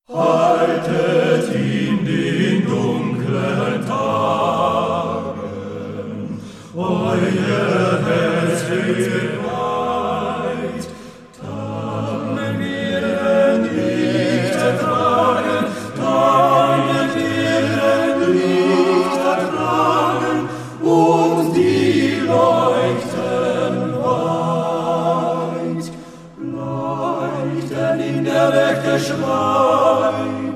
Haltet in den dunklen Tagen euer Herz bereit. Tannen werden Lichter tragen, Tannen werden Lichter tragen, und die leuchten weit, leuchten in der Welt Geschrei.